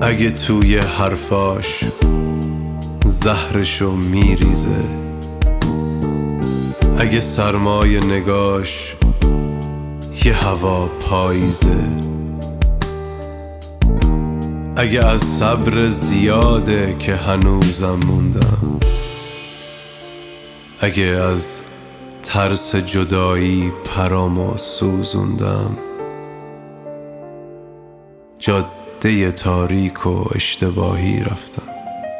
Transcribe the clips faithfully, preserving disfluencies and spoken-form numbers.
اگه توی حرفاش زهرشو میریزه، اگه سرمای نگاش یه هوا پاییزه، اگه از صبر زیاده که هنوزم موندم، اگه از ترس جدایی پرامو سوزوندم، جاده تاریک و اشتباهی رفتم.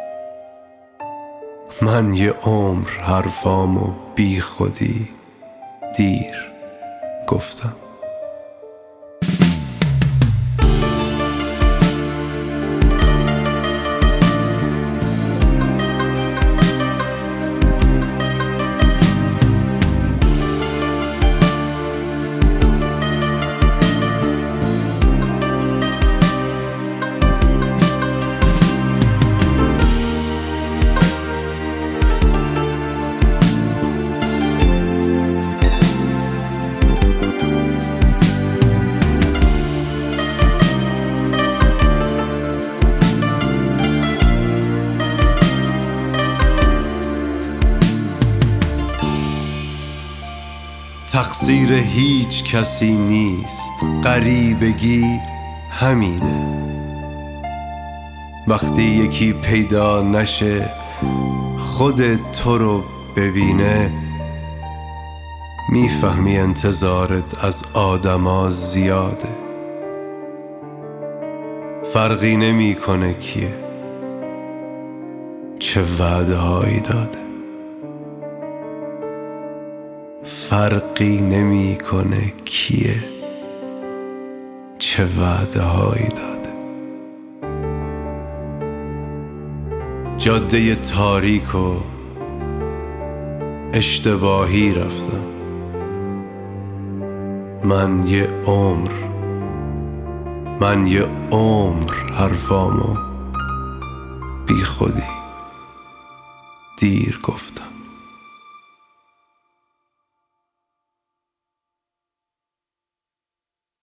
من یه عمر حرفامو بی خودی دیر گفتم. تقصیر هیچ کسی نیست، غریبگی همینه. وقتی یکی پیدا نشه خود تو رو ببینه، میفهمی انتظارت از آدما زیاده. فرقی نمیکنه کیه، چه وعده هایی داده. فرقی نمیکنه کیه، چه وعده هایی داده. جاده تاریک و اشتباهی رفتم. من یه عمر من یه عمر حرفامو بی خودی دیر گفتم.